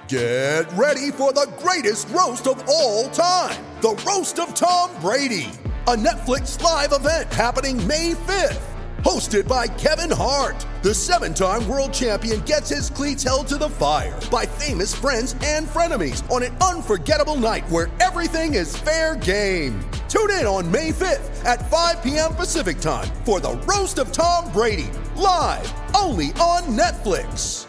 Get ready for the greatest roast of all time, the Roast of Tom Brady, a Netflix live event happening May 5th. Hosted by Kevin Hart, the 7-time world champion gets his cleats held to the fire by famous friends and frenemies on an unforgettable night where everything is fair game. Tune in on May 5th at 5 p.m. Pacific time for the Roast of Tom Brady, live only on Netflix.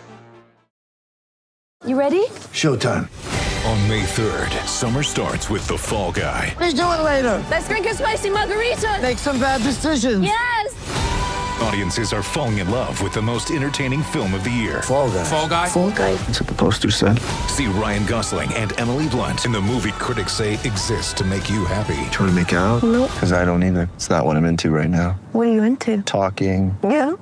You ready? Showtime. On May 3rd, summer starts with The Fall Guy. What are you doing later? Let's drink a spicy margarita. Make some bad decisions. Yes! Audiences are falling in love with the most entertaining film of the year. Fall Guy. Fall Guy? Fall guy. That's what the poster said. See Ryan Gosling and Emily Blunt in the movie critics say exists to make you happy. Trying to make it out? Nope. Because I don't either. It's not what I'm into right now. What are you into? Talking. Yeah.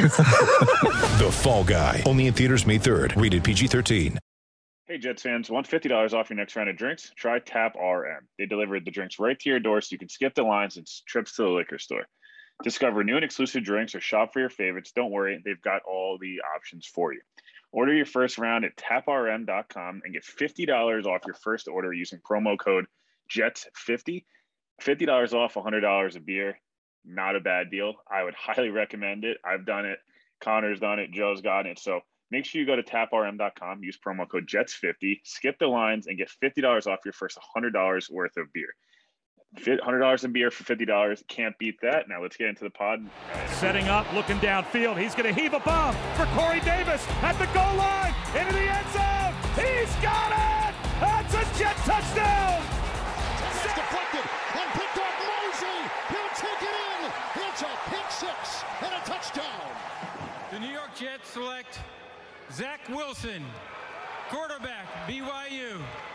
The Fall Guy. Only in theaters May 3rd. Rated PG-13. Hey, Jets fans, want $50 off your next round of drinks? Try Tap RM. They delivered the drinks right to your door so you can skip the lines and trips to the liquor store. Discover new and exclusive drinks or shop for your favorites. Don't worry, they've got all the options for you. Order your first round at taprm.com and get $50 off your first order using promo code JETS50. $50 off $100 of beer. Not a bad deal. I would highly recommend it. I've done it. Connor's done it. Joe's gotten it. So make sure you go to taprm.com, use promo code JETS50, skip the lines, and get $50 off your first $100 worth of beer. $100 in beer for $50. Can't beat that. Now let's get into the pod. Setting up, looking downfield. He's going to heave a bomb for Corey Davis at the goal line. Into the end zone. He's got it. That's a Jet touchdown. It's deflected and picked off Mosley. He'll take it in. It's a pick six and a touchdown. The New York Jets select Zach Wilson, quarterback, BYU.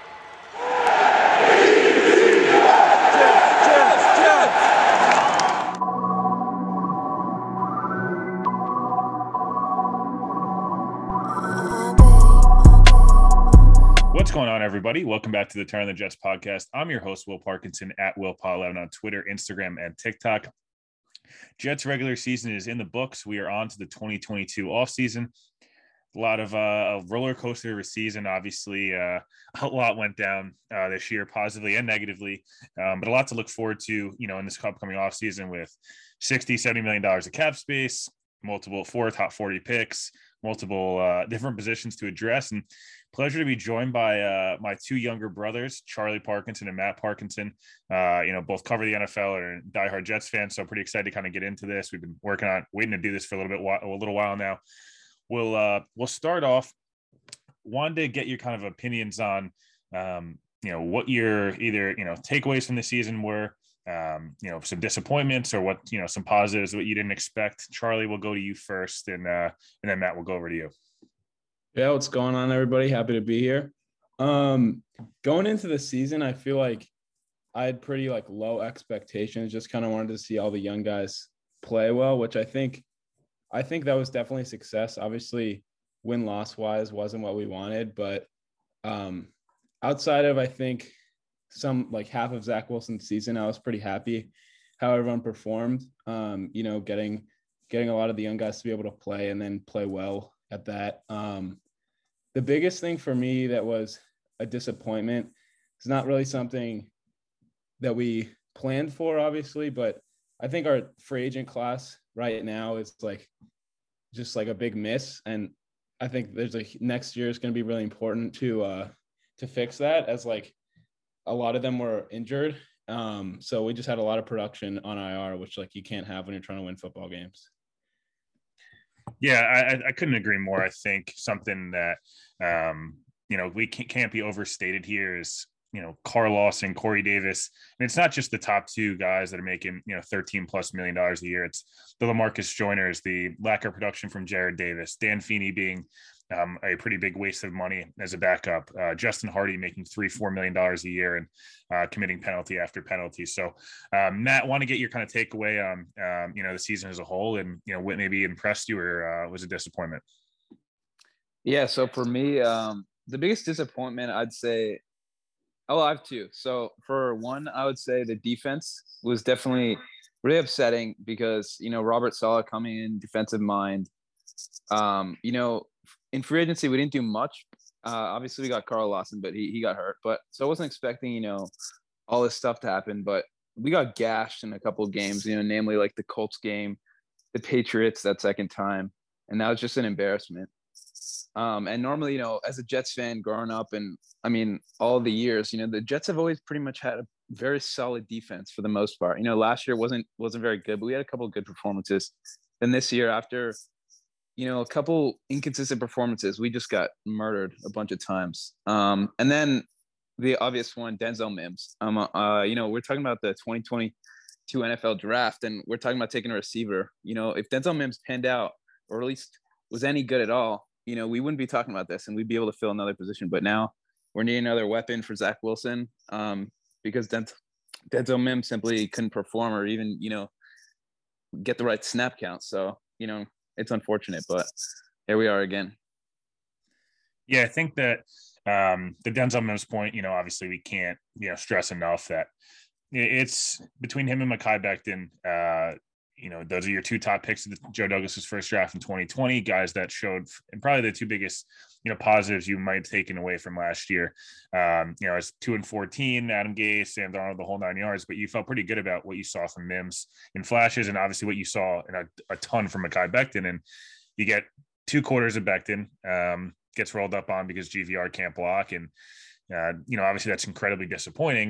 What's going on, everybody? Welcome back to the Turn on the Jets podcast. I'm your host, Will Parkinson, at WillPaul11 on Twitter, Instagram, and TikTok. Jets regular season is in the books. We are on to the 2022 offseason. A lot of a roller coaster of a season. Obviously, a lot went down this year, positively and negatively, but a lot to look forward to, in this upcoming offseason with $60-70 million of cap space, multiple top 40 picks, multiple different positions to address. And pleasure to be joined by my two younger brothers, Charlie Parkinson and Matt Parkinson. Both cover the NFL and are diehard Jets fans, so pretty excited to kind of get into this. We've been waiting to do this for a little while now. We'll start off. Wanted to get your kind of opinions on, what your either takeaways from the season were, some disappointments or what some positives, what you didn't expect. Charlie, we'll go to you first, and then Matt will go over to you. Yeah, what's going on, everybody? Happy to be here. Going into the season, I feel like I had pretty low expectations. Just kind of wanted to see all the young guys play well, which I think that was definitely a success. Obviously, win-loss wise wasn't what we wanted, but outside of I think some half of Zach Wilson's season, I was pretty happy how everyone performed. Getting a lot of the young guys to be able to play and then play well at that. The biggest thing for me that was a disappointment is not really something that we planned for, obviously, but I think our free agent class right now is just a big miss. And I think next year is going to be really important to fix that, as a lot of them were injured. So we just had a lot of production on IR, which you can't have when you're trying to win football games. Yeah, I couldn't agree more. I think something that, we can't be overstated here is, Carl Lawson, Corey Davis. And it's not just the top two guys that are making, $13+ million a year. It's the LaMarcus Joyners, the lack of production from Jared Davis, Dan Feeney being a pretty big waste of money as a backup, Justin Hardy making $3-4 million a year and committing penalty after penalty. So Matt, want to get your kind of takeaway on, the season as a whole, and, what maybe impressed you or was a disappointment? Yeah. So for me, the biggest disappointment, I'd say, I have two. So for one, I would say the defense was definitely really upsetting because, Robert Saleh coming in, defensive mind, in free agency, we didn't do much Obviously, we got Carl Lawson, but he got hurt. But so I wasn't expecting, all this stuff to happen. But we got gashed in a couple of games, namely like the Colts game, the Patriots that second time, and that was just an embarrassment. And normally, as a Jets fan growing up, and I mean all the years, the Jets have always pretty much had a very solid defense for the most part. Last year wasn't very good, but we had a couple of good performances. And this year, after a couple inconsistent performances, we just got murdered a bunch of times. And then the obvious one, Denzel Mims. We're talking about the 2022 NFL draft, and we're talking about taking a receiver. If Denzel Mims panned out, or at least was any good at all, we wouldn't be talking about this, and we'd be able to fill another position. But now we're needing another weapon for Zach Wilson, because Denzel Mims simply couldn't perform or even, get the right snap count. So, it's unfortunate, but here we are again. Yeah, I think that the Denzel Mims point, obviously we can't, stress enough that it's between him and Mekhi Becton. Those are your two top picks of Joe Douglas's first draft in 2020, guys that showed, and probably the two biggest, positives you might have taken away from last year. It's 2-14, Adam Gase, Sam Darnold, the whole 9 yards, but you felt pretty good about what you saw from Mims in flashes, and obviously what you saw in a ton from Mekhi Becton. And you get 2 quarters of Becton, gets rolled up on because GVR can't block. And, obviously that's incredibly disappointing.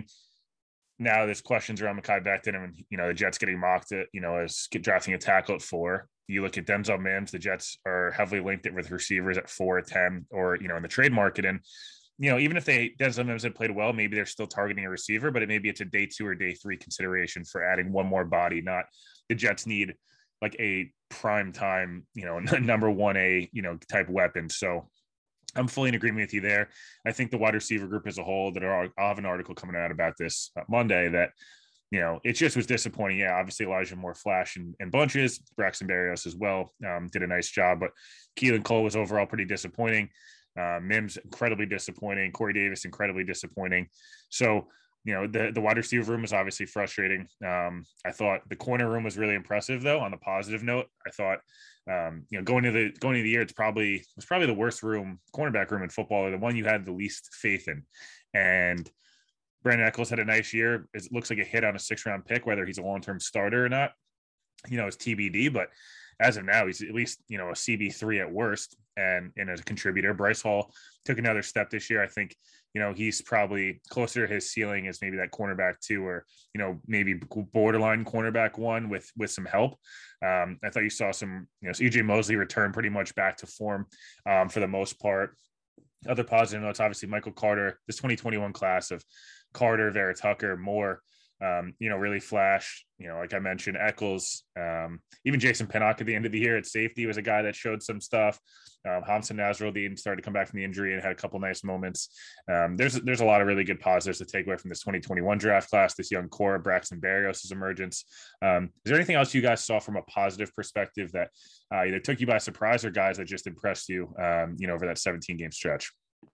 Now there's questions around Mekhi Becton and, the Jets getting mocked at, as drafting a tackle at 4. You look at Denzel Mims, the Jets are heavily linked it with receivers at 4, 10, or, in the trade market. And, even if Denzel Mims had played well, maybe they're still targeting a receiver, but maybe it's a day 2 or day 3 consideration for adding one more body. Not the Jets need like a prime time, number 1A, type weapon. So I'm fully in agreement with you there. I think the wide receiver group as a whole, I'll have an article coming out about this Monday, that, it just was disappointing. Yeah, obviously Elijah Moore flash and bunches, Braxton Berrios as well did a nice job, but Keelan Cole was overall pretty disappointing. Mims, incredibly disappointing. Corey Davis, incredibly disappointing. So, the wide receiver room is obviously frustrating. I thought the corner room was really impressive, though. On the positive note, I thought, going into the year, it was probably the worst cornerback room in football, or the one you had the least faith in. And Brandon Echols had a nice year. It looks like a hit on a 6th-round pick. Whether he's a long-term starter or not, it's TBD. But as of now, he's at least, a CB3 at worst and a contributor. Bryce Hall took another step this year. I think, he's probably closer to his ceiling as maybe that cornerback 2, or, maybe borderline cornerback 1 with some help. I thought you saw some, EJ Mosley return pretty much back to form for the most part. Other positive notes, obviously Michael Carter, this 2021 class of Carter, Vera Tucker, Moore, really flashed, like I mentioned, Echols, even Jason Pinnock at the end of the year at safety was a guy that showed some stuff. Hamza Nasruddin started to come back from the injury and had a couple nice moments. There's a lot of really good positives to take away from this 2021 draft class, this young core, Braxton Berrios' emergence. Is there anything else you guys saw from a positive perspective that either took you by surprise, or guys that just impressed you, over that 17-game stretch?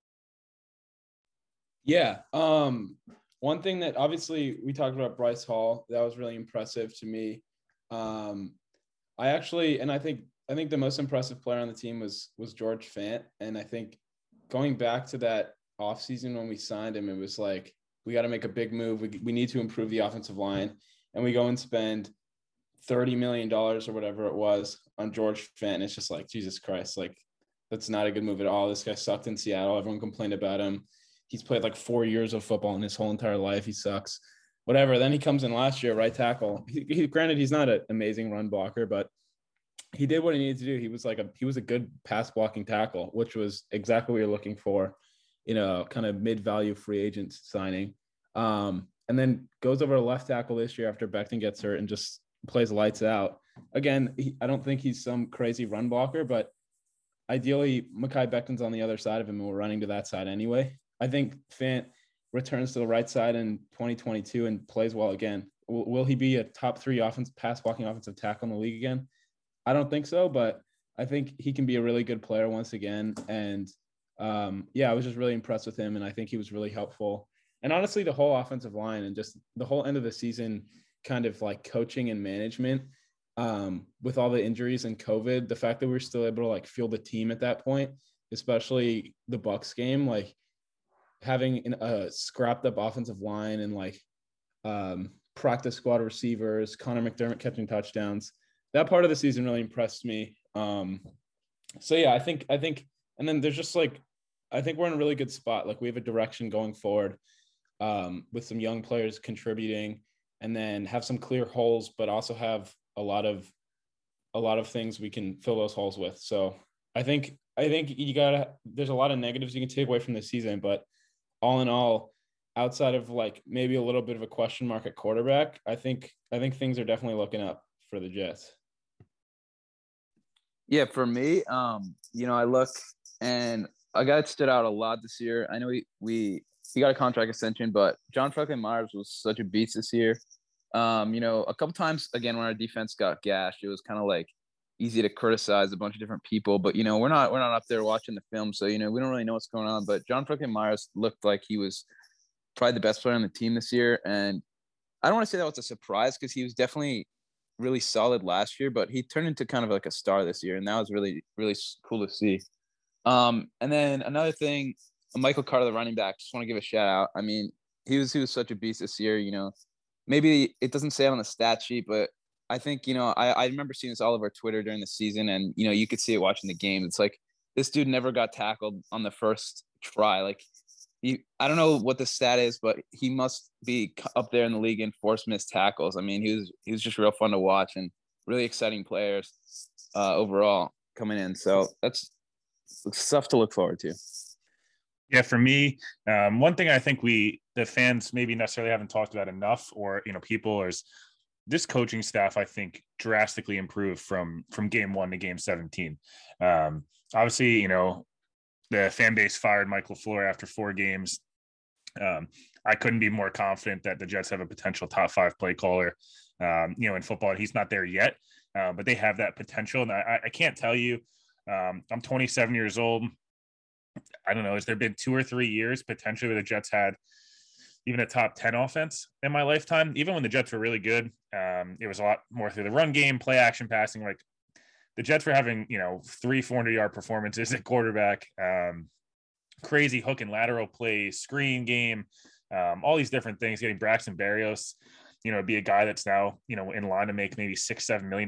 Yeah. One thing that obviously we talked about Bryce Hall, that was really impressive to me. I think the most impressive player on the team was George Fant. And I think going back to that offseason when we signed him, it was like, we got to make a big move. We need to improve the offensive line. And we go and spend $30 million or whatever it was on George Fant. And it's just like, Jesus Christ, like, that's not a good move at all. This guy sucked in Seattle. Everyone complained about him. He's played like 4 years of football in his whole entire life. He sucks, whatever. Then he comes in last year, right tackle. Granted, he's not an amazing run blocker, but he did what he needed to do. He was a good pass blocking tackle, which was exactly what you're looking for, kind of mid-value free agent signing. And then goes over to left tackle this year after Becton gets hurt and just plays lights out. Again, I don't think he's some crazy run blocker, but ideally Mekhi Becton's on the other side of him and we're running to that side anyway. I think Fant returns to the right side in 2022 and plays well again. Will he be a top 3 pass blocking offensive tackle in the league again? I don't think so, but I think he can be a really good player once again. And I was just really impressed with him, and I think he was really helpful. And honestly, the whole offensive line and just the whole end of the season kind of like coaching and management with all the injuries and COVID, the fact that we were still able to like field the team at that point especially the Bucs game, like having a scrapped up offensive line and like practice squad receivers, Connor McDermott catching touchdowns. That part of the season really impressed me. So yeah, I think, and then there's just like, I think we're in a really good spot. Like we have a direction going forward with some young players contributing, and then have some clear holes, but also have a lot of things we can fill those holes with. So I think there's a lot of negatives you can take away from this season, but all in all, outside of like maybe a little bit of a question mark at quarterback, I think things are definitely looking up for the Jets. Yeah, for me, I look, and a guy that stood out a lot this year. I know he got a contract extension, but John Franklin Myers was such a beast this year. A couple times again when our defense got gashed, it was kind of like easy to criticize a bunch of different people, but we're not up there watching the film, so we don't really know what's going on. But John Franklin Myers looked like he was probably the best player on the team this year, and I don't want to say that was a surprise because he was definitely really solid last year, but he turned into kind of like a star this year, and that was really, really cool to see. And then another thing, Michael Carter, the running back, just want to give a shout out. I mean, he was such a beast this year. Maybe it doesn't say it on the stat sheet, but I think I remember seeing this all over Twitter during the season, and you could see it watching the game. It's like this dude never got tackled on the first try. Like I don't know what the stat is, but he must be up there in the league in forced missed tackles. I mean, he was just real fun to watch and really exciting players overall coming in. So that's stuff to look forward to. Yeah, for me, one thing I think the fans maybe necessarily haven't talked about enough, or people, is this coaching staff, I think, drastically improved from game 1 to game 17. Obviously, the fan base fired Mike LaFleur after 4 games. I couldn't be more confident that the Jets have a potential top 5 play caller, in football. And he's not there yet, but they have that potential. And I can't tell you, I'm 27 years old. I don't know, has there been 2 or 3 years potentially where the Jets had even a top 10 offense in my lifetime? Even when the Jets were really good, it was a lot more through the run game, play action passing. Like the Jets were having, 400-yard performances at quarterback, crazy hook and lateral plays, screen game, all these different things. Getting Braxton Berrios, be a guy that's now, in line to make maybe $6-7 million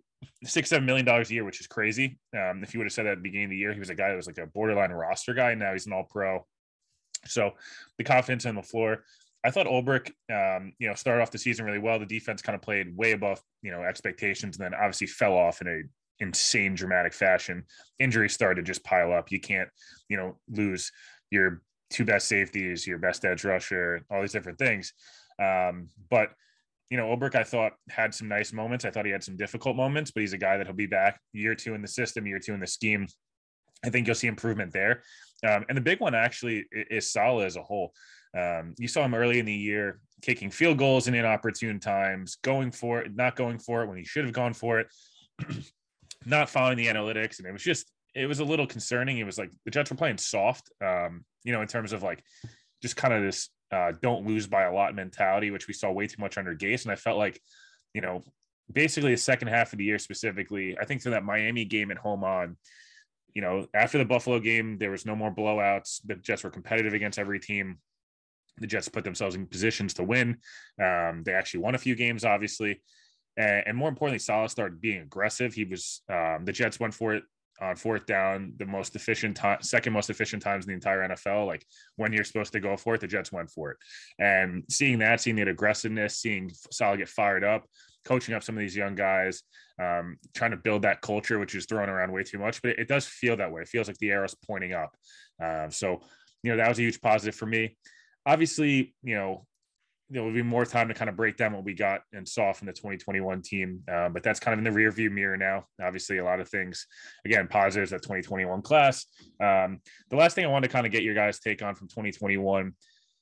a year, which is crazy. If you would have said that at the beginning of the year, he was a guy that was like a borderline roster guy. Now he's an all-pro. So the confidence on the floor. I thought Ulbrich, started off the season really well. The defense kind of played way above, expectations, and then obviously fell off in a insane dramatic fashion. Injuries started to just pile up. You can't, lose your 2 best safeties, your best edge rusher, all these different things. But Ulbrich, I thought, had some nice moments. I thought he had some difficult moments, but he's a guy that he'll be back year 2 in the system, year 2 in the scheme. I think you'll see improvement there. And the big one actually is Saleh as a whole. You saw him early in the year kicking field goals in inopportune times, going for it, not going for it when he should have gone for it, not following the analytics. And it was a little concerning. It was like the Jets were playing soft, in terms of like just kind of this don't lose by a lot mentality, which we saw way too much under Gase. And I felt like, basically the second half of the year specifically, I think for that Miami game at home on, after the Buffalo game, there was no more blowouts. The Jets were competitive against every team. The Jets put themselves in positions to win. They actually won a few games, obviously. And more importantly, Saleh started being aggressive. He was, the Jets went for it on 4th down, the most efficient time, second most efficient times in the entire NFL. Like when you're supposed to go for it, the Jets went for it. And seeing that aggressiveness, seeing Saleh get fired up, coaching up some of these young guys, trying to build that culture, which is thrown around way too much, but it does feel that way. It feels like the arrow's pointing up. So that was a huge positive for me. Obviously, there will be more time to kind of break down what we got and saw from the 2021 team. But that's kind of in the rear view mirror now. Obviously, a lot of things, again, positives, that 2021 class. The last thing I wanted to kind of get your guys' take on from 2021,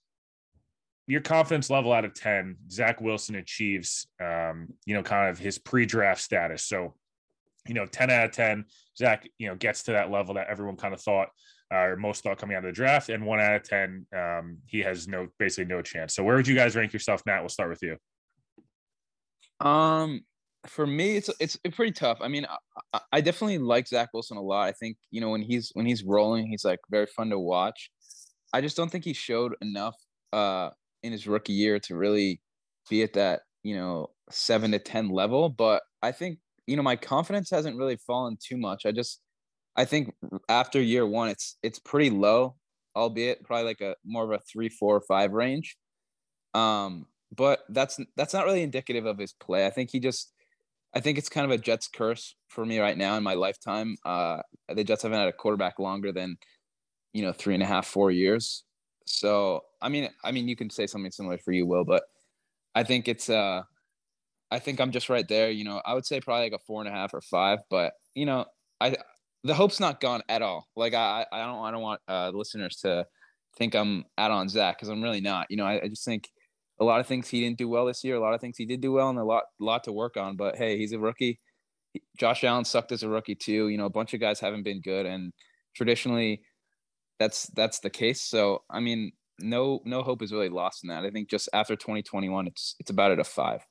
your confidence level out of 10, Zach Wilson achieves, kind of his pre-draft status. So, 10 out of 10, Zach, gets to that level that everyone kind of thought, or most thought coming out of the draft, and 1 out of 10, he has basically no chance. So where would you guys rank yourself, Matt? We'll start with you. For me, it's pretty tough. I mean, I definitely like Zach Wilson a lot. I think, when he's rolling, he's like very fun to watch. I just don't think he showed enough in his rookie year to really be at that 7 to 10 level. But I think my confidence hasn't really fallen too much. I think after year one, it's pretty low, albeit probably like a more of a 3, 4, 5 range. But that's not really indicative of his play. I think it's kind of a Jets curse for me right now in my lifetime. The Jets haven't had a quarterback longer than 3.5, 4 years. So I mean, you can say something similar for you, Will, but I think I think I'm just right there. I would say probably like a 4.5 or 5, but the hope's not gone at all. Like I don't want listeners to think I'm out on Zach, because I'm really not. I just think a lot of things he didn't do well this year, a lot of things he did do well, and a lot to work on. But hey, he's a rookie. Josh Allen sucked as a rookie too. A bunch of guys haven't been good, and traditionally that's the case. So I mean, no hope is really lost in that. I think just after 2021, it's about at a 5.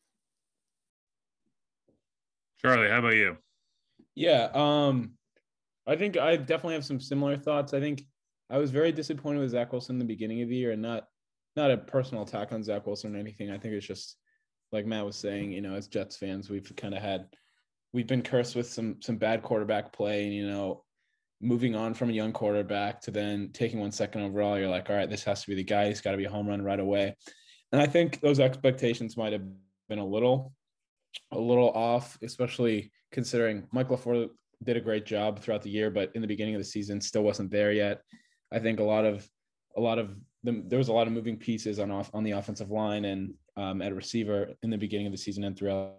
Charlie, how about you? Yeah, I think I definitely have some similar thoughts. I think I was very disappointed with Zach Wilson in the beginning of the year, and not a personal attack on Zach Wilson or anything. I think it's just like Matt was saying, as Jets fans, we've been cursed with some bad quarterback play, and, moving on from a young quarterback to then taking 1 second overall, you're like, all right, this has to be the guy. He's got to be a home run right away. And I think those expectations might have been a little off, especially considering Mike LaFleur did a great job throughout the year, but in the beginning of the season still wasn't there yet. I think there was a lot of moving pieces on the offensive line and at receiver in the beginning of the season and throughout.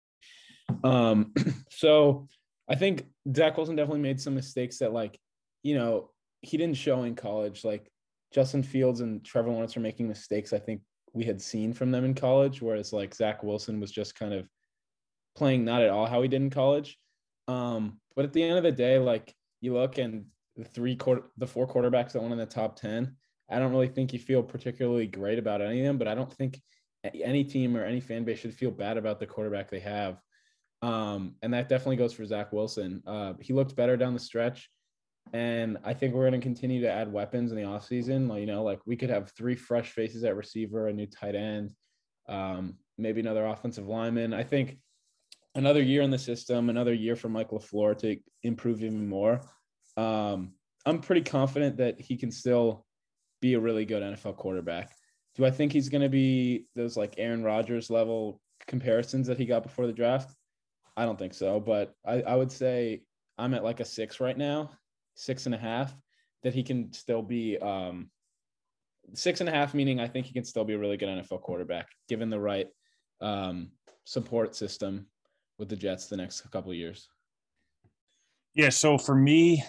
So I think Zach Wilson definitely made some mistakes that, he didn't show in college. Like Justin Fields and Trevor Lawrence are making mistakes I think we had seen from them in college, whereas like Zach Wilson was just kind of playing not at all how he did in college. But at the end of the day, like you look and the 4 quarterbacks that went in the top 10, I don't really think you feel particularly great about any of them, but I don't think any team or any fan base should feel bad about the quarterback they have. And that definitely goes for Zach Wilson. He looked better down the stretch, and I think we're going to continue to add weapons in the offseason. Like we could have 3 fresh faces at receiver, a new tight end, maybe another offensive lineman. I think another year in the system, another year for Mike LaFleur to improve even more. I'm pretty confident that he can still be a really good NFL quarterback. Do I think he's going to be those like Aaron Rodgers level comparisons that he got before the draft? I don't think so, but I would say I'm at like a 6 right now, 6.5, that he can still be 6.5, meaning I think he can still be a really good NFL quarterback given the right support system with the Jets the next couple of years. Yeah, so for me,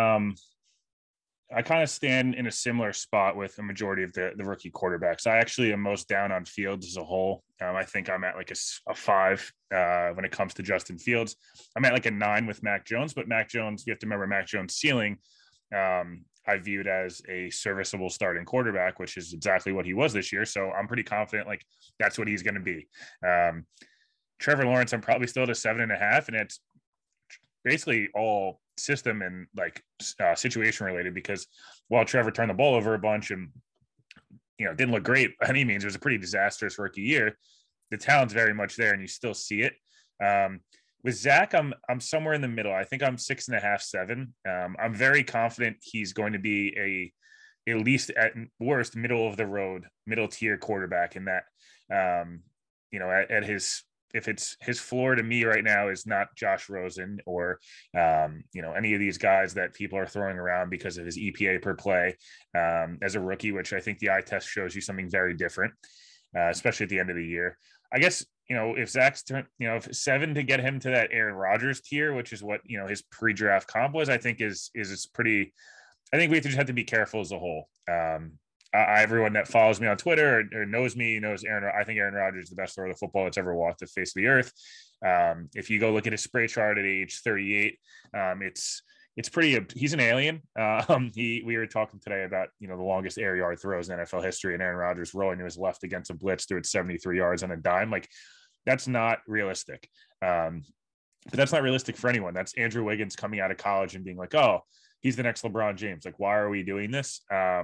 I kind of stand in a similar spot with a majority of the rookie quarterbacks. I actually am most down on Fields as a whole. I think I'm at like a 5 when it comes to Justin Fields. I'm at like a 9 with Mac Jones, but Mac Jones, you have to remember Mac Jones' ceiling, I viewed as a serviceable starting quarterback, which is exactly what he was this year. So I'm pretty confident like that's what he's going to be. Trevor Lawrence, I'm probably still at a 7.5, and it's basically all system and like situation related, because while Trevor turned the ball over a bunch and didn't look great by any means, it was a pretty disastrous rookie year, the talent's very much there and you still see it. With Zach, I'm somewhere in the middle. I think I'm 6.5, 7. I'm very confident he's going to be at least at worst middle of the road, middle tier quarterback in that. At his floor to me right now is not Josh Rosen or, any of these guys that people are throwing around because of his EPA per play as a rookie, which I think the eye test shows you something very different, especially at the end of the year. I guess, if Zach's if 7 to get him to that Aaron Rodgers tier, which is what, his pre-draft comp was, I think is pretty, I think we just have to be careful as a whole. Everyone that follows me on Twitter or knows me knows I think Aaron Rodgers is the best thrower of the football that's ever walked the face of the earth. If you go look at his spray chart at age 38, it's pretty. He's an alien. We were talking today about the longest air yard throws in NFL history, and Aaron Rodgers rolling to his left against a blitz threw it 73 yards on a dime. Like That's not realistic. But that's not realistic for anyone. That's Andrew Wiggins coming out of college and being like, oh, he's the next LeBron James. Like, why are we doing this?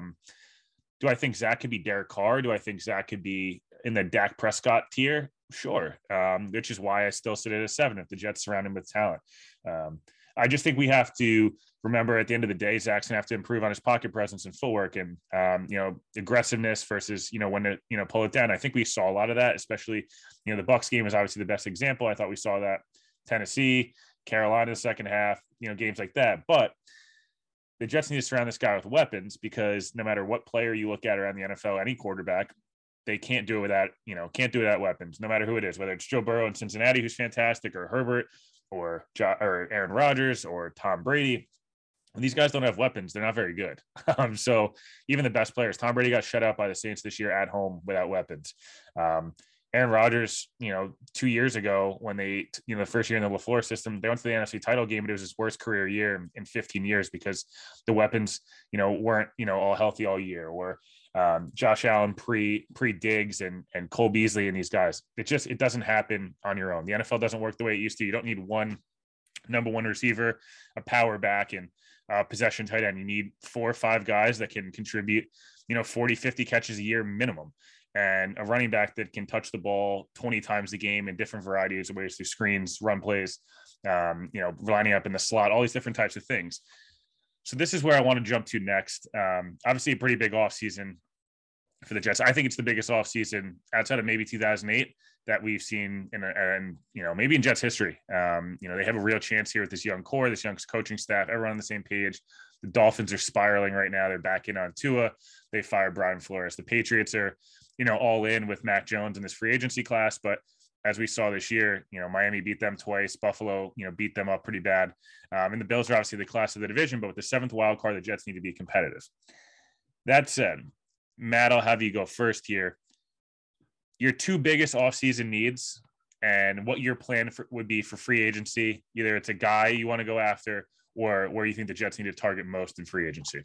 Do I think Zach could be Derek Carr? Do I think Zach could be in the Dak Prescott tier? Sure. Which is why I still sit at a 7 if the Jets surround him with talent. I just think we have to remember at the end of the day, Zach's gonna have to improve on his pocket presence and footwork and, aggressiveness versus, when to, pull it down. I think we saw a lot of that, especially, the Bucs game is obviously the best example. I thought we saw that Tennessee, Carolina, the second half, games like that. But the Jets need to surround this guy with weapons because no matter what player you look at around the NFL, any quarterback, they can't do it without weapons, no matter who it is, whether it's Joe Burrow in Cincinnati, who's fantastic, or Herbert or Aaron Rodgers or Tom Brady. When these guys don't have weapons, they're not very good. So even the best players, Tom Brady got shut out by the Saints this year at home without weapons. Aaron Rodgers, 2 years ago when they, the first year in the LaFleur system, they went to the NFC title game, but it was his worst career year in 15 years because the weapons, weren't, all healthy all year. Or Josh Allen pre Diggs and Cole Beasley and these guys. It doesn't happen on your own. The NFL doesn't work the way it used to. You don't need one number one receiver, a power back, and possession tight end. You need 4 or 5 guys that can contribute, 40, 50 catches a year minimum. And a running back that can touch the ball 20 times a game in different varieties of ways through screens, run plays, lining up in the slot, all these different types of things. So this is where I want to jump to next. Obviously a pretty big offseason for the Jets. I think it's the biggest offseason outside of maybe 2008 that we've seen in maybe in Jets history. They have a real chance here with this young core, this young coaching staff, everyone on the same page. The Dolphins are spiraling right now. They're back in on Tua. They fired Brian Flores. The Patriots are, all in with Mac Jones in this free agency class. But as we saw this year, Miami beat them twice. Buffalo, beat them up pretty bad. And the Bills are obviously the class of the division, but with the 7th wild card, the Jets need to be competitive. That said, Matt, I'll have you go first here. Your 2 biggest offseason needs and what your plan would be for free agency. Either it's a guy you want to go after or where you think the Jets need to target most in free agency.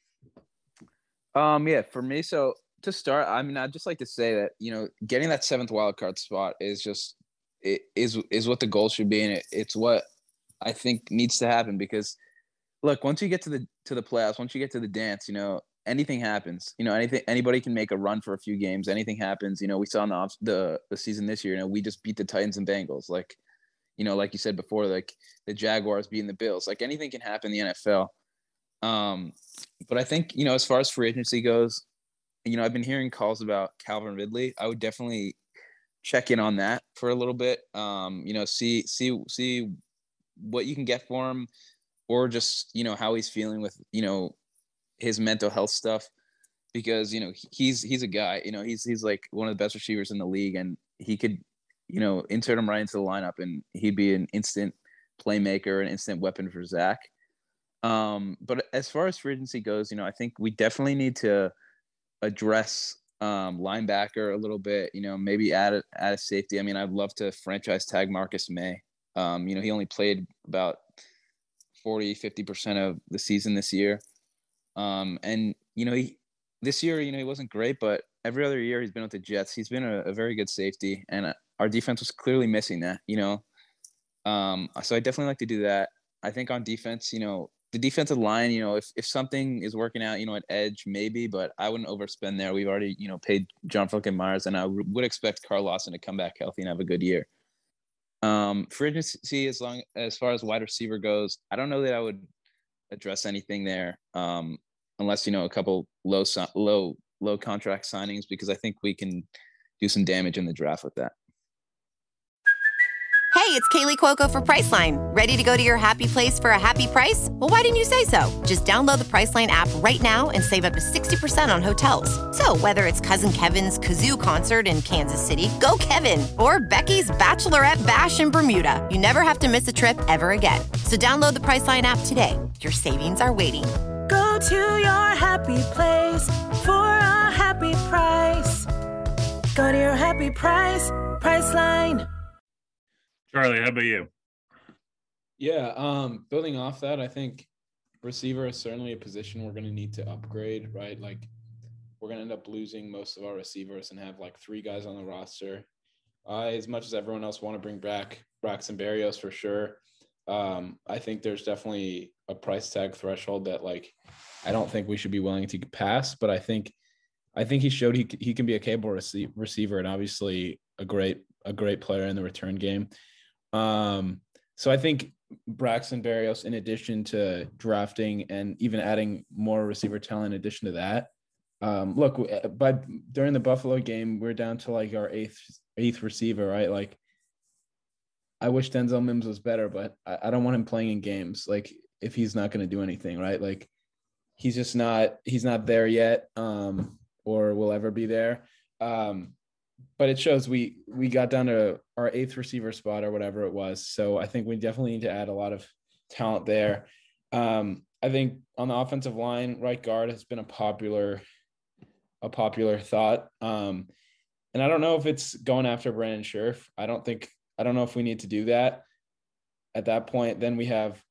For me, so to start, I'd just like to say that, getting that 7th wildcard spot is just is what the goal should be. And it's what I think needs to happen because look, once you get to the playoffs, once you get to the dance, anything happens, anybody can make a run for a few games. Anything happens. We saw in the season this year, we just beat the Titans and Bengals. Like you said before, like the Jaguars beating the Bills, like anything can happen in the NFL. But I think, as far as free agency goes, I've been hearing calls about Calvin Ridley. I would definitely check in on that for a little bit. See what you can get for him, or just, how he's feeling with, his mental health stuff, because, he's a guy, he's like one of the best receivers in the league, and he could, insert him right into the lineup and he'd be an instant playmaker, an instant weapon for Zach. But as far as free agency goes, I think we definitely need to address linebacker a little bit, maybe add a safety. I'd love to franchise tag Marcus May. He only played about 40-50% of the season this year. This year, he wasn't great, but every other year he's been with the Jets. He's been a very good safety, and our defense was clearly missing that, so I definitely like to do that. I think on defense, the defensive line, if something is working out, at edge, maybe, but I wouldn't overspend there. We've already, paid John Franklin Myers, and I would expect Carl Lawson to come back healthy and have a good year. Free agency, as far as wide receiver goes, I don't know that I would address anything there, unless, a couple low contract signings, because I think we can do some damage in the draft with that. Hey, it's Kaylee Cuoco for Priceline. Ready to go to your happy place for a happy price? Well, why didn't you say so? Just download the Priceline app right now and save up to 60% on hotels. So whether it's Cousin Kevin's Kazoo Concert in Kansas City, go Kevin, or Becky's Bachelorette Bash in Bermuda, you never have to miss a trip ever again. So download the Priceline app today. Your savings are waiting. Go to your happy place for a happy price. Go to your happy price, Priceline. Charlie, how about you? Yeah, building off that, I think receiver is certainly a position we're going to need to upgrade, right? Like, we're going to end up losing most of our receivers and have like 3 guys on the roster. As much as everyone else want to bring back Braxton Berrios for sure. I think there's definitely a price tag threshold that like I don't think we should be willing to pass, but I think he showed he can be a capable receiver and obviously a great player in the return game. So I think Braxton Berrios, in addition to drafting and even adding more receiver talent in addition to that, but during the Buffalo game, we're down to like our eighth receiver, right? Like, I wish Denzel Mims was better, but I don't want him playing in games. Like, if he's not going to do anything, right? Like, he's not there yet, or will ever be there. But it shows we got down to our 8th receiver spot or whatever it was. So I think we definitely need to add a lot of talent there. I think on the offensive line, right guard has been a popular thought. And I don't know if it's going after Brandon Scherff. I don't know if we need to do that. At that point, then we have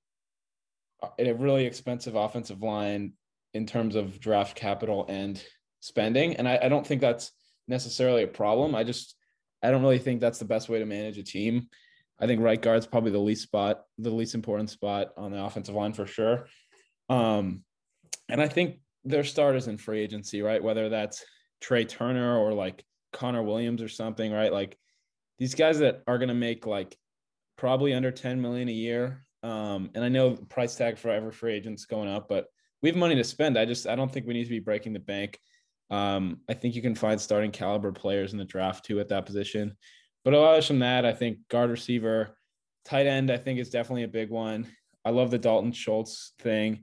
a really expensive offensive line in terms of draft capital and spending. And I don't think that's necessarily a problem. I don't really think that's the best way to manage a team. I think right guard's probably the least important spot on the offensive line for sure. And I think their starters in free agency, right? Whether that's Trey Turner or like Connor Williams or something, right? Like these guys that are going to make like probably under 10 million a year. And I know the price tag for every free agent's going up, but we have money to spend. I don't think we need to be breaking the bank. I think you can find starting caliber players in the draft too at that position. But other than that, I think guard, receiver, tight end, I think is definitely a big one. I love the Dalton Schultz thing.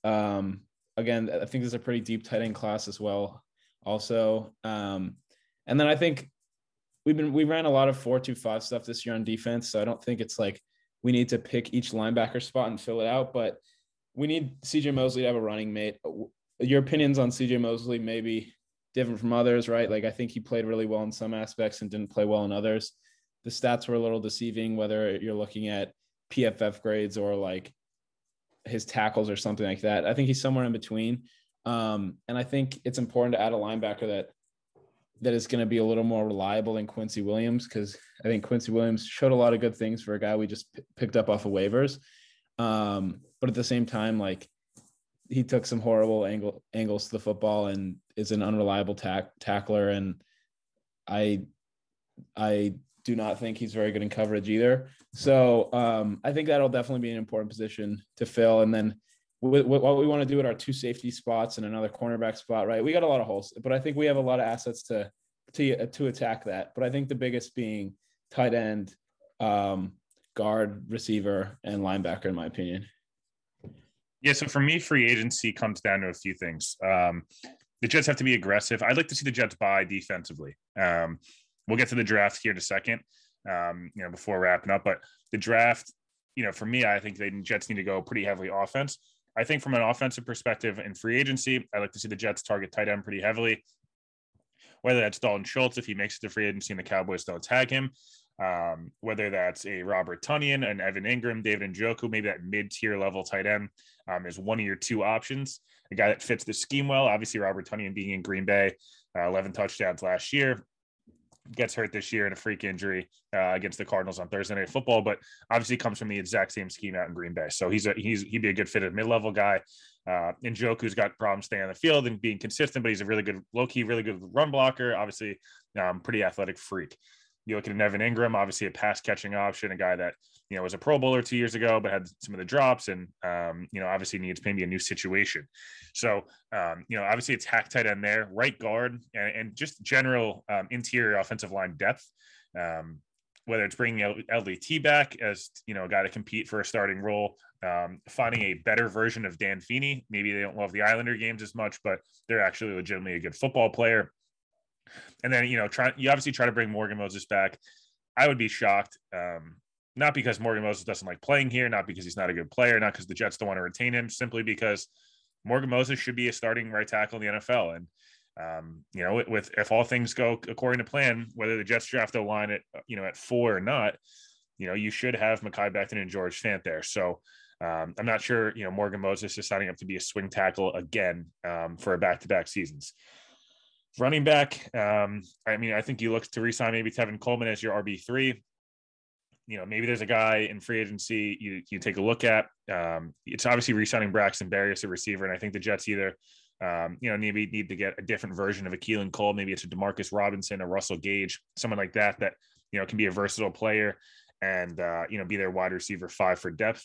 Again, I think there's a pretty deep tight end class as well also. And then I think we ran a lot of 4-2-5 stuff this year on defense. So I don't think it's like we need to pick each linebacker spot and fill it out, but we need CJ Mosley to have a running mate. Your opinions on CJ Mosley may be different from others, right? Like I think he played really well in some aspects and didn't play well in others. The stats were a little deceiving, whether you're looking at PFF grades or like his tackles or something like that. I think he's somewhere in between. And I think it's important to add a linebacker that is going to be a little more reliable than Quincy Williams, because I think Quincy Williams showed a lot of good things for a guy we just picked up off of waivers. But at the same time, like he took some horrible angles to the football and is an unreliable tackler. And I do not think he's very good in coverage either. So I think that'll definitely be an important position to fill. And then what we want to do at our 2 safety spots and another cornerback spot, right? We got a lot of holes, but I think we have a lot of assets to attack that. But I think the biggest being tight end, guard, receiver, and linebacker, in my opinion. Yeah, so for me, free agency comes down to a few things. The Jets have to be aggressive. I'd like to see the Jets buy defensively. We'll get to the draft here in a second, before wrapping up. But the draft, for me, I think the Jets need to go pretty heavily offense. I think from an offensive perspective in free agency, I'd like to see the Jets target tight end pretty heavily, whether that's Dalton Schultz, if he makes it to free agency and the Cowboys don't tag him, whether that's a Robert Tonyan, an Evan Ingram, David Njoku, maybe that mid-tier level tight end is one of your 2 options. A guy that fits the scheme well. Obviously, Robert Tonyan being in Green Bay, 11 touchdowns last year, gets hurt this year in a freak injury against the Cardinals on Thursday Night Football, but obviously comes from the exact same scheme out in Green Bay. So he'd be a good fit at mid-level guy. Njoku's got problems staying on the field and being consistent, but he's a really good, low-key, really good run blocker. Obviously, pretty athletic freak. You look at Evan Ingram, obviously a pass catching option, a guy that, was a Pro Bowler 2 years ago, but had some of the drops and, obviously needs maybe a new situation. So, obviously it's hack tight end there, right guard, and just general interior offensive line depth. Whether it's bringing LDT back as, a guy to compete for a starting role, finding a better version of Dan Feeney. Maybe they don't love the Islander games as much, but they're actually legitimately a good football player. And then, you obviously try to bring Morgan Moses back. I would be shocked, not because Morgan Moses doesn't like playing here, not because he's not a good player, not because the Jets don't want to retain him, simply because Morgan Moses should be a starting right tackle in the NFL. And, if all things go according to plan, whether the Jets draft a line at 4 or not, you should have Mekhi Becton and George Fant there. So I'm not sure, Morgan Moses is signing up to be a swing tackle again for a back-to-back seasons. Running back, I think you look to re-sign maybe Tevin Coleman as your RB3. Maybe there's a guy in free agency you take a look at. It's obviously re-signing Braxton Berrios, a receiver, and I think the Jets either need to get a different version of a Keelan Cole. Maybe it's a DeMarcus Robinson, a Russell Gage, someone like that can be a versatile player and be their wide receiver 5 for depth.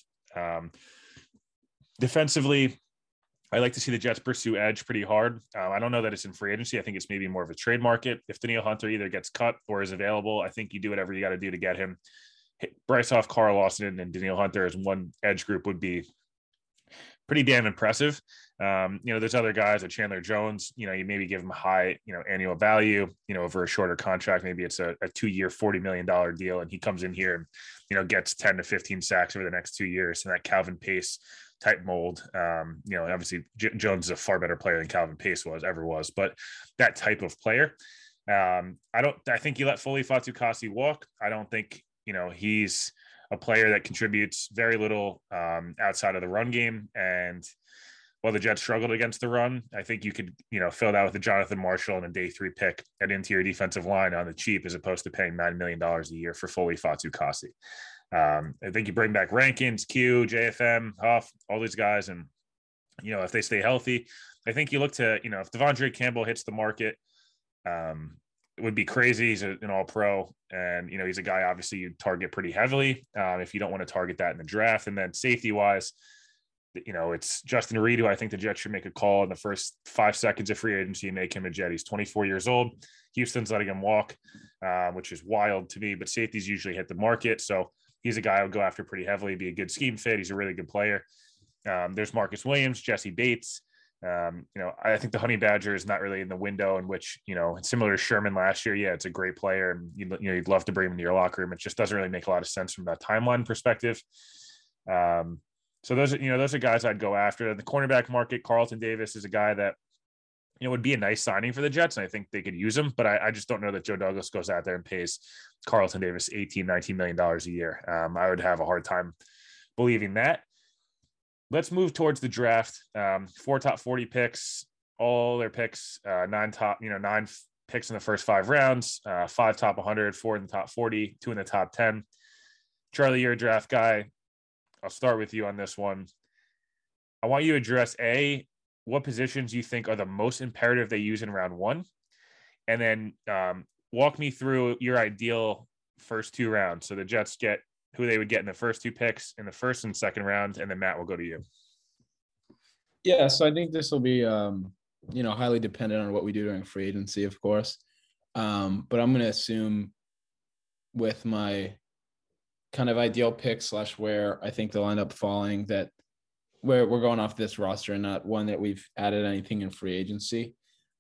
Defensively, I like to see the Jets pursue edge pretty hard. I don't know that it's in free agency. I think it's maybe more of a trade market. If Danielle Hunter either gets cut or is available, I think you do whatever you got to do to get him. Bryce Hoff, Carl Lawson, and Danielle Hunter as one edge group would be pretty damn impressive. There's other guys like Chandler Jones, you maybe give him a high, annual value, over a shorter contract. Maybe it's a 2-year, $40 million deal. And he comes in here and, gets 10 to 15 sacks over the next 2 years. And that Calvin Pace type mold, obviously Jones is a far better player than Calvin Pace ever was, but that type of player. I think you let Foley Fatukasi walk. I don't think, he's a player that contributes very little outside of the run game. And while the Jets struggled against the run, I think you could, fill that with a Jonathan Marshall and a day 3 pick at interior defensive line on the cheap, as opposed to paying $9 million a year for Foley Fatukasi. I think you bring back Rankins, Q, JFM, Huff, all these guys. And, if they stay healthy, I think you look to, if Devondre Campbell hits the market, it would be crazy. He's an all-pro, and, he's a guy, obviously, you target pretty heavily if you don't want to target that in the draft. And then safety-wise, it's Justin Reed, who I think the Jets should make a call in the first 5 seconds of free agency and make him a Jet. He's 24 years old. Houston's letting him walk, which is wild to me, but safeties usually hit the market. So he's a guy I would go after pretty heavily, be a good scheme fit. He's a really good player. There's Marcus Williams, Jesse Bates. I think the Honey Badger is not really in the window in which, similar to Sherman last year. Yeah, it's a great player, and you'd love to bring him into your locker room. It just doesn't really make a lot of sense from that timeline perspective. So those are guys I'd go after. The cornerback market, Carlton Davis is a guy that, would be a nice signing for the Jets, and I think they could use him, but I just don't know that Joe Douglas goes out there and pays Carlton Davis $18-19 million a year. I would have a hard time believing that. Let's move towards the draft. 4 top 40 picks, all their picks, 9 picks in the first 5 rounds, 5 top 100, 4 in the top 40, 2 in the top 10. Charlie, you're a draft guy. I'll start with you on this one. I want you to address what positions you think are the most imperative they use in round 1, and then walk me through your ideal first 2 rounds. So the Jets get who they would get in the first 2 picks in the first and second round, and then Matt will go to you. Yeah, so I think this will be, highly dependent on what we do during free agency, of course. But I'm going to assume with my kind of ideal pick / where I think they'll end up falling, that where we're going off this roster and not one that we've added anything in free agency.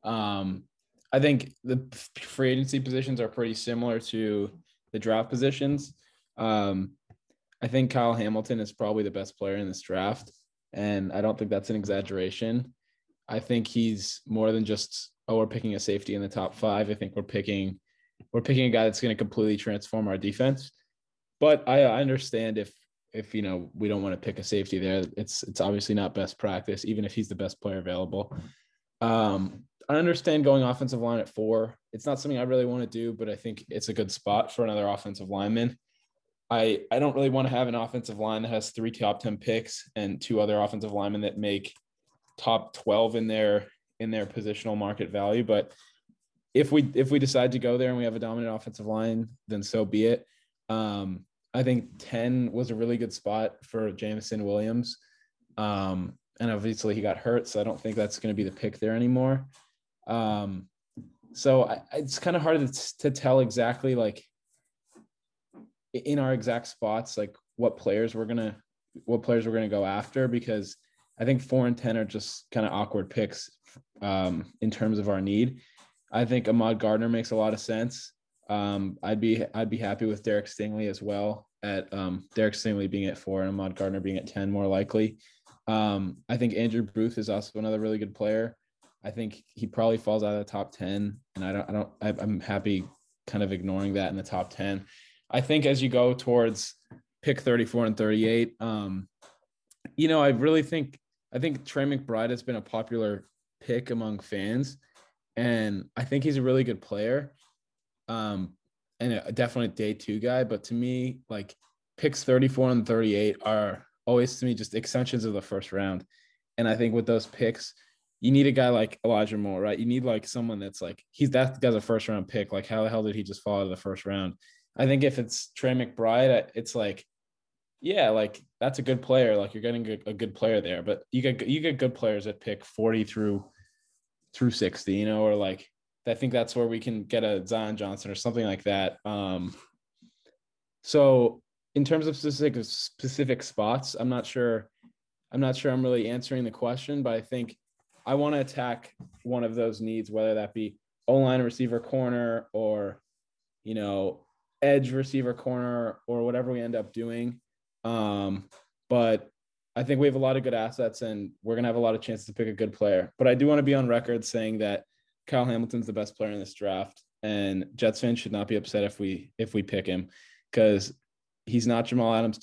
I think the free agency positions are pretty similar to the draft positions. I think Kyle Hamilton is probably the best player in this draft, and I don't think that's an exaggeration. I think he's more than just, we're picking a safety in the top 5. I think we're picking a guy that's going to completely transform our defense. But I understand if we don't want to pick a safety there, it's obviously not best practice, even if he's the best player available. I understand going offensive line at 4. It's not something I really want to do, but I think it's a good spot for another offensive lineman. I don't really want to have an offensive line that has 3 top 10 picks and 2 other offensive linemen that make top 12 in their positional market value. But if we decide to go there and we have a dominant offensive line, then so be it. I think 10 was a really good spot for Jameson Williams. And obviously he got hurt, so I don't think that's going to be the pick there anymore. So it's kind of hard to tell exactly, like, in our exact spots, like what players we're gonna go after, because I think 4 and 10 are just kind of awkward picks in terms of our need. I think Ahmad Gardner makes a lot of sense. I'd be happy with Derek Stingley as well, at Derek Stingley being at 4 and Ahmad Gardner being at 10 more likely. I think Andrew Booth is also another really good player. I think he probably falls out of the top 10, and I'm happy kind of ignoring that in the top 10. I think as you go towards pick 34 and 38, I think Trey McBride has been a popular pick among fans. and I think he's a really good player. And definitely a day 2 guy. But to me, like picks 34 and 38 are always to me just extensions of the first round. And I think with those picks, you need a guy like Elijah Moore, right? You need like someone that's like, that guy's a first round pick. Like how the hell did he just fall out of the first round? I think if it's Trey McBride, it's like, yeah, like that's a good player. Like you're getting a good player there, but you get good players at pick 40 through 60, you know, or like, I think that's where we can get a Zion Johnson or something like that. So in terms of specific spots, I'm not sure I'm really answering the question, but I think I want to attack one of those needs, whether that be O-line receiver corner or, you know, edge receiver corner or whatever we end up doing. But I think we have a lot of good assets and we're going to have a lot of chances to pick a good player. But I do want to be on record saying that Kyle Hamilton's the best player in this draft, and Jets fans should not be upset if we pick him, because he's not Jamal Adams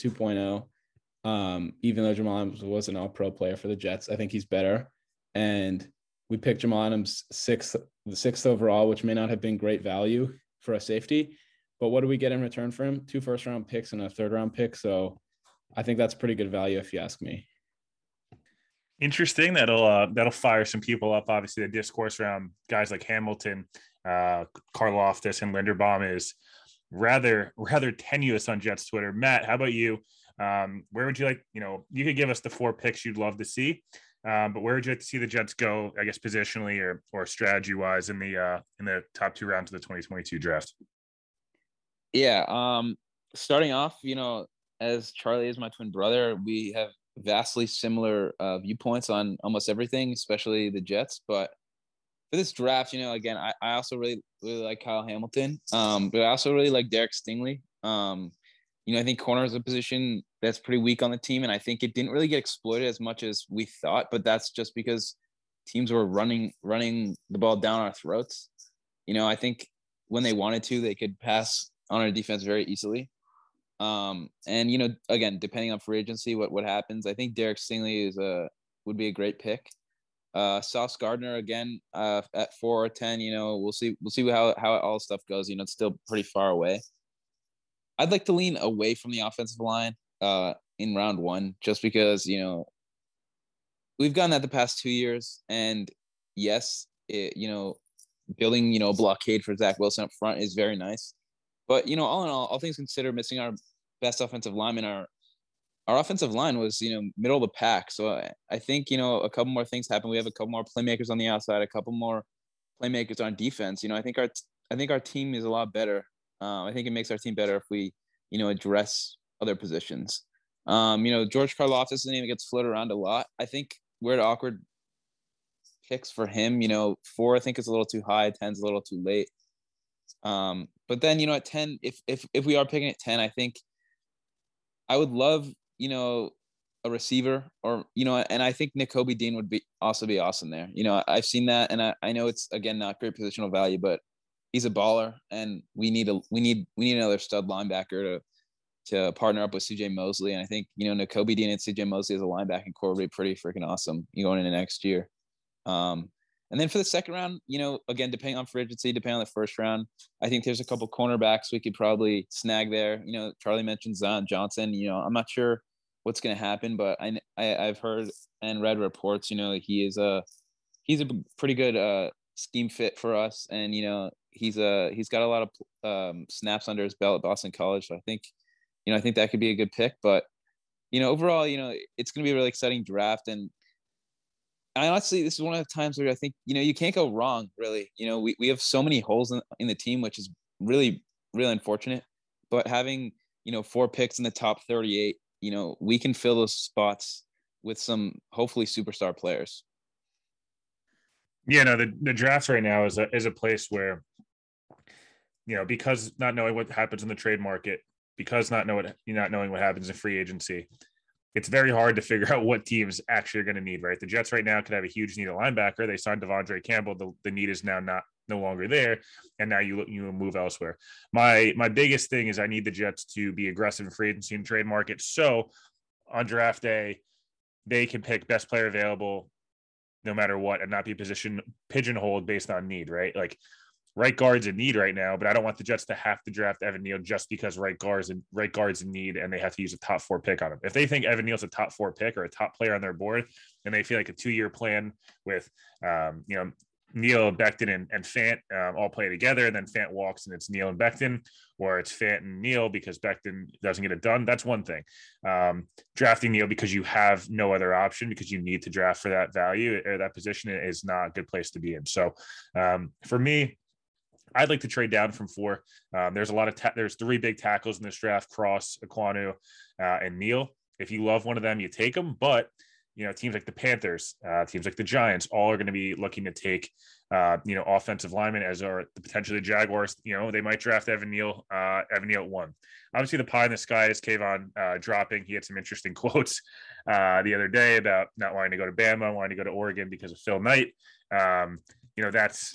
2.0. Even though Jamal Adams was an all-pro player for the Jets, I think he's better. And we picked Jamal Adams the sixth overall, which may not have been great value for a safety, but what do we get in return for him? 2 first-round picks and a third-round pick. So I think that's pretty good value if you ask me. Interesting. That'll fire some people up. Obviously, the discourse around guys like Hamilton, Karlaftis, and Linderbaum is rather tenuous on Jets Twitter. Matt, how about you? Where would you like? You know, you could give us the 4 picks you'd love to see, but where would you like to see the Jets go? I guess positionally or strategy wise in the top 2 rounds of the 2022 draft. Yeah. Starting off, you know, as Charlie is my twin brother, we have vastly similar viewpoints on almost everything, especially the Jets. But for this draft, you know, again, I also really like Kyle Hamilton, but I also really like Derek Stingley. You know, I think corner is a position that's pretty weak on the team, and I think it didn't really get exploited as much as we thought. But that's just because teams were running the ball down our throats. You know, I think when they wanted to, they could pass on our defense very easily. And, you know, again, depending on free agency, what happens, I think Derek Stingley would be a great pick. Sauce Gardner, again, at 4 or 10, you know, we'll see how all stuff goes. You know, it's still pretty far away. I'd like to lean away from the offensive line in round 1, just because, you know, we've gotten that the past 2 years. And yes, you know, building, you know, a blockade for Zach Wilson up front is very nice. But, you know, all in all things considered, missing our best offensive lineman, our offensive line was, you know, middle of the pack. So I think, you know, a couple more things happen. We have a couple more playmakers on the outside, a couple more playmakers on defense. You know, I think our team is a lot better. I think it makes our team better if we, you know, address other positions. You know, George Karlaftis is a name that gets floated around a lot. I think we're at awkward picks for him. You know, 4 I think is a little too high, 10 is a little too late. But then, you know, at 10, if we are picking at 10, I think I would love, you know, a receiver, or, you know, and I think Nakobe Dean would also be awesome there. You know, I've seen that, and I know it's, again, not great positional value, but he's a baller, and we need another stud linebacker to partner up with CJ Mosley. And I think, you know, Nakobe Dean and CJ Mosley as a linebacking core would be pretty freaking awesome going into next year. And then for the second round, you know, again, depending on free agency, depending on the first round, I think there's a couple cornerbacks we could probably snag there. You know, Charlie mentioned Zion Johnson. You know, I'm not sure what's going to happen, but I've heard and read reports, you know, he's a pretty good scheme fit for us. And, you know, he's got a lot of snaps under his belt at Boston College. So I think that could be a good pick. But, you know, overall, you know, it's going to be a really exciting draft. And I honestly, this is one of the times where I think, you know, you can't go wrong, really. You know, we have so many holes in the team, which is really, really unfortunate. But having, you know, 4 picks in the top 38, you know, we can fill those spots with some hopefully superstar players. Yeah, no, the draft right now is a place where, you know, because not knowing what happens in the trade market, because not knowing what happens in free agency, it's very hard to figure out what teams actually are going to need, right? The Jets right now could have a huge need of linebacker. They signed Devondre Campbell. The need is now no longer there. And now you move elsewhere. My biggest thing is I need the Jets to be aggressive in free agency and trade market. So on draft day, they can pick best player available no matter what, and not be pigeonholed based on need, right? Like right guard's in need right now, but I don't want the Jets to have to draft Evan Neal just because right guard's in need and they have to use a top 4 pick on him. If they think Evan Neal's a top 4 pick or a top player on their board, and they feel like a 2-year plan with, Neal, Becton, and Fant all play together, and then Fant walks and it's Neal and Becton, or it's Fant and Neal because Becton doesn't get it done. That's one thing. Drafting Neal because you have no other option, because you need to draft for that value or that position, is not a good place to be in. So for me, I'd like to trade down from 4. There's there's 3 big tackles in this draft: Cross, Ekwonu, and Neal. If you love one of them, you take them. But teams like the Panthers, teams like the Giants, all are going to be looking to take, offensive linemen, as are potentially the Jaguars. They might draft Evan Neal at 1. Obviously, the pie in the sky is Kayvon dropping. He had some interesting quotes the other day about not wanting to go to Bama, wanting to go to Oregon because of Phil Knight. That's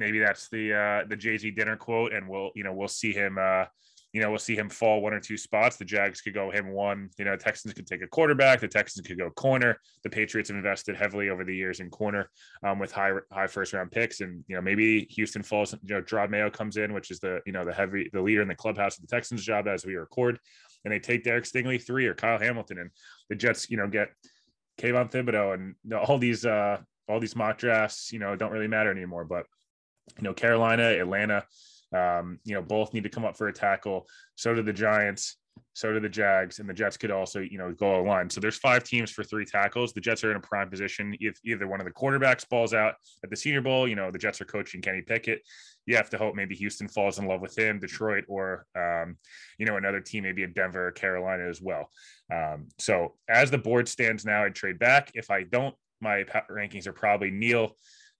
the Jay-Z dinner quote, and we'll see him. We'll see him fall 1 or 2 spots. The Jags could go him 1. Texans could take a quarterback. The Texans could go corner. The Patriots have invested heavily over the years in corner with high first round picks. And, maybe Houston falls, Gerard Mayo comes in, which is the leader in the clubhouse of the Texans job as we record. And they take Derek Stingley 3 or Kyle Hamilton. And the Jets, get Kayvon Thibodeau, and all these mock drafts, don't really matter anymore. But, Carolina, Atlanta, both need to come up for a tackle. So do the Giants, so do the Jags, and the Jets could also, go online. So there's 5 teams for 3 tackles. The Jets are in a prime position. If either one of the quarterbacks balls out at the Senior Bowl, the Jets are coaching Kenny Pickett. You have to hope maybe Houston falls in love with him, Detroit, or, another team, maybe in Denver or Carolina as well. So as the board stands now, I'd trade back. If I don't, my rankings are probably Neal,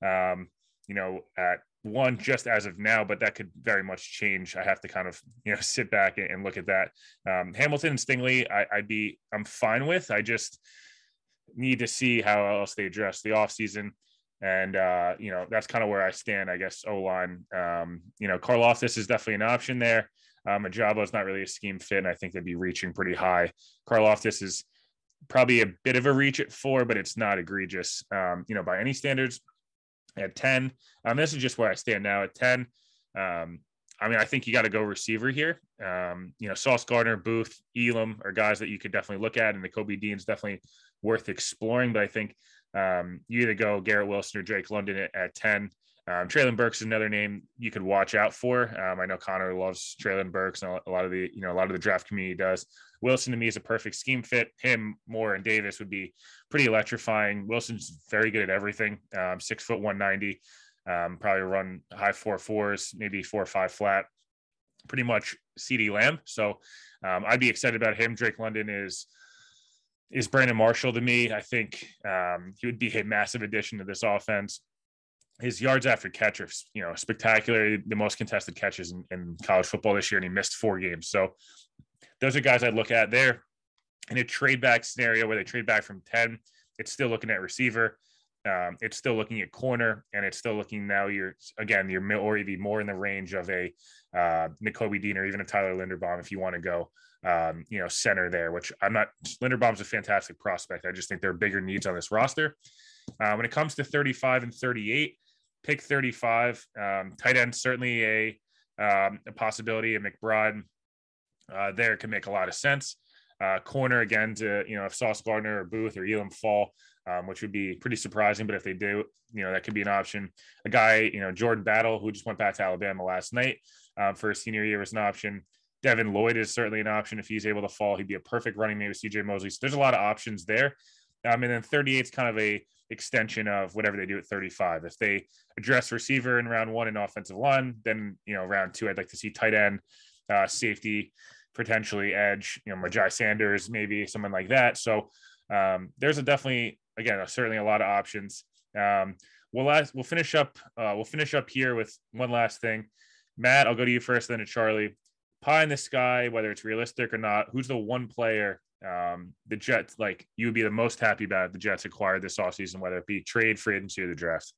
at 1 just as of now, but that could very much change. I have to kind of, sit back and look at that. Hamilton and Stingley, I'm fine with. I just need to see how else they address the offseason. And, that's kind of where I stand, I guess. O-line, Karlaftis is definitely an option there. Ajabo is not really a scheme fit, and I think they'd be reaching pretty high. Karlaftis is probably a bit of a reach at 4, but it's not egregious, by any standards. At 10, this is just where I stand now at 10. I think you got to go receiver here. Sauce Gardner, Booth, Elam are guys that you could definitely look at, and the Kobe Dean's definitely worth exploring. But I think you either go Garrett Wilson or Drake London at 10. Traylon Burks is another name you could watch out for. I know Connor loves Traylon Burks, and a lot of the draft community does. Wilson to me is a perfect scheme fit. Him, Moore, and Davis would be pretty electrifying. Wilson's very good at everything. 6 foot 190, probably run high 4.4s, maybe 4.5 flat. Pretty much CeeDee Lamb. So I'd be excited about him. Drake London is Brandon Marshall to me. I think he would be a massive addition to this offense. His yards after catch are, spectacular. The most contested catches in college football this year, and he missed 4 games. So those are guys I'd look at there. In a trade back scenario where they trade back from 10, it's still looking at receiver. It's still looking at corner, and it's still looking now. You're already more in the range of a Nakobe Dean or even a Tyler Linderbaum if you want to go, center there. Which I'm not. Linderbaum's a fantastic prospect. I just think there are bigger needs on this roster. When it comes to 35 and 38, pick 35. Tight end certainly a possibility. And McBride there can make a lot of sense. Corner again to if Sauce Gardner or Booth or Elam fall, which would be pretty surprising, but if they do, that could be an option. A guy Jordan Battle, who just went back to Alabama last night for his senior year, is an option. Devin Lloyd is certainly an option. If he's able to fall, he'd be a perfect running mate with CJ Mosley. So there's a lot of options there. And then 38 is kind of a extension of whatever they do at 35. If they address receiver in round 1 and offensive line, then round 2 I'd like to see tight end, safety, potentially edge, Majai Sanders, maybe someone like that. So there's certainly a lot of options. We'll finish up here with one last thing. Matt, I'll go to you first, then to Charlie. Pie in the sky, whether it's realistic or not, who's the one player the Jets, you would be the most happy about if the Jets acquired this offseason, whether it be trade, free agency, or the draft?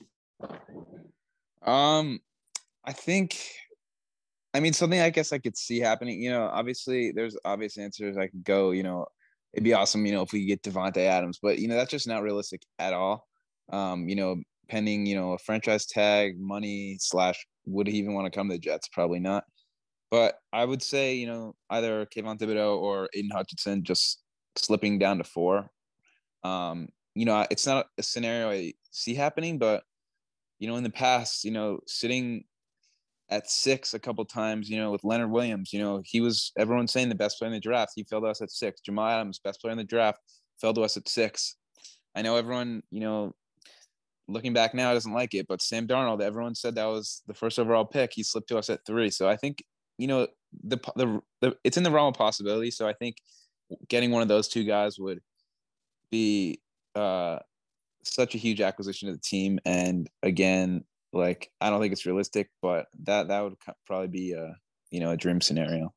I think, something I guess I could see happening, obviously there's obvious answers I could go, it'd be awesome, if we get Devontae Adams, but, that's just not realistic at all. Pending, a franchise tag, money / would he even want to come to the Jets? Probably not. But I would say, either Kayvon Thibodeau or Aiden Hutchinson just slipping down to 4. It's not a scenario I see happening, but, in the past, sitting at 6 a couple times, with Leonard Williams, he was everyone's saying the best player in the draft. He fell to us at 6. Jamal Adams, best player in the draft, fell to us at 6. I know everyone, looking back now, doesn't like it, but Sam Darnold, everyone said that was the first overall pick. He slipped to us at 3. So I think, it's in the realm of possibility. So I think getting one of those 2 guys would be such a huge acquisition to the team. And again, I don't think it's realistic, but that would probably be a dream scenario.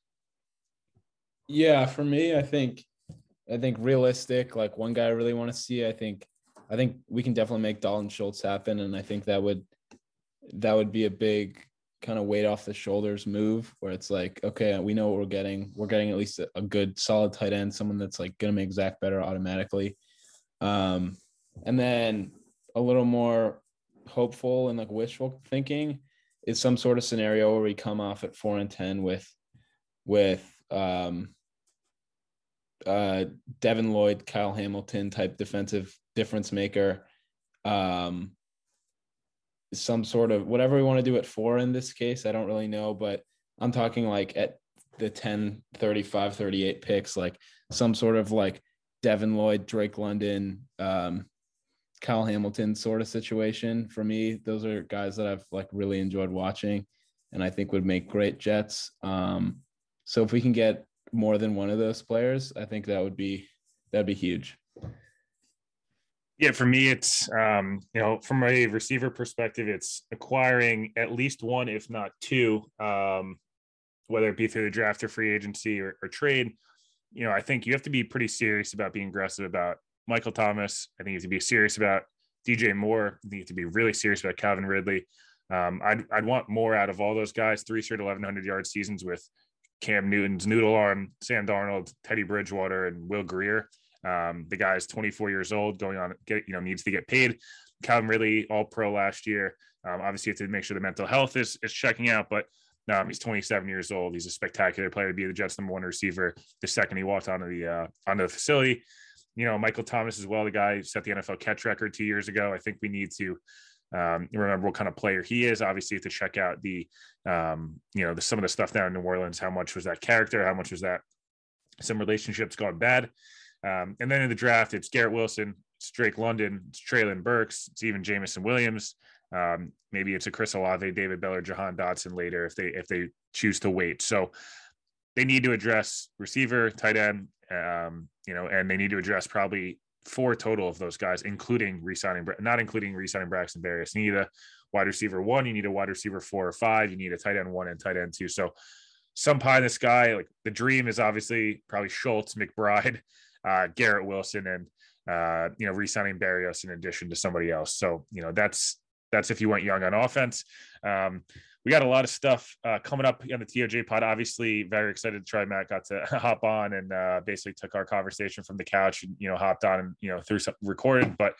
Yeah, for me, I think realistic, one guy I really want to see, I think we can definitely make Dalton Schultz happen. And I think that would be a big kind of weight off the shoulders move where it's okay, we know what we're getting. We're getting at least a good solid tight end, someone that's going to make Zach better automatically. And then a little more hopeful and wishful thinking is some sort of scenario where we come off at 4-10 with Devin Lloyd, Kyle Hamilton type defensive difference maker, some sort of whatever we want to do at 4 in this case. I don't really know, but I'm talking at the 10, 35, 38 picks, some sort of Devin Lloyd, Drake London, Kyle Hamilton sort of situation. For me, those are guys that I've really enjoyed watching and I think would make great Jets. So if we can get more than one of those players, I think that'd be huge. Yeah, for me, it's, from a receiver perspective, it's acquiring at least 1, if not 2, whether it be through the draft or free agency or trade. I think you have to be pretty serious about being aggressive about Michael Thomas. I think you have to be serious about DJ Moore. I think you have to be really serious about Calvin Ridley. I'd want more out of all those guys. 3 straight 1,100-yard seasons with Cam Newton's noodle arm, Sam Darnold, Teddy Bridgewater, and Will Grier. The guy's 24 years old, going on, needs to get paid. Calvin Ridley, all pro last year. Obviously, you have to make sure the mental health is checking out, but he's 27 years old. He's a spectacular player to be the Jets' #1 receiver the second he walked onto the facility. Michael Thomas as well, the guy who set the NFL catch record 2 years ago. I think we need to remember what kind of player he is. Obviously, to check out the some of the stuff down in New Orleans. How much was that character? How much was that some relationships gone bad? And then in the draft, it's Garrett Wilson, it's Drake London, it's Treylon Burks, it's even Jameson Williams. Maybe it's a Chris Olave, David Bell, Jahan Dotson later if they choose to wait. So they need to address receiver, tight end, and they need to address probably 4 total of those guys, including not including re-signing Braxton Berrios. You need a wide receiver 1, you need a wide receiver 4 or 5, you need a tight end 1 and tight end 2. So some pie in the sky. The dream is obviously probably Schultz, McBride, Garrett Wilson, and re-signing Berrios in addition to somebody else. So that's if you went young on offense. We got a lot of stuff coming up on the TOJ pod. Obviously, very excited to try. Matt got to hop on and basically took our conversation from the couch and hopped on and through some recorded. But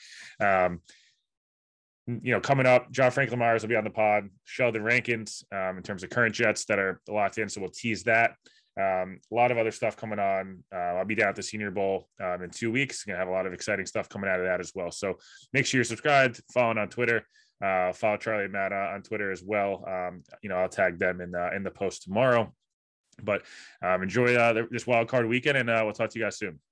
coming up, John Franklin Myers will be on the pod. Sheldon Rankins in terms of current Jets that are locked in, so we'll tease that. A lot of other stuff coming on. I'll be down at the Senior Bowl in 2 weeks. Gonna have a lot of exciting stuff coming out of that as well. So make sure you're subscribed, following on Twitter. Follow Charlie and Matt on Twitter as well. I'll tag them in the post tomorrow. But enjoy this wild card weekend, and we'll talk to you guys soon.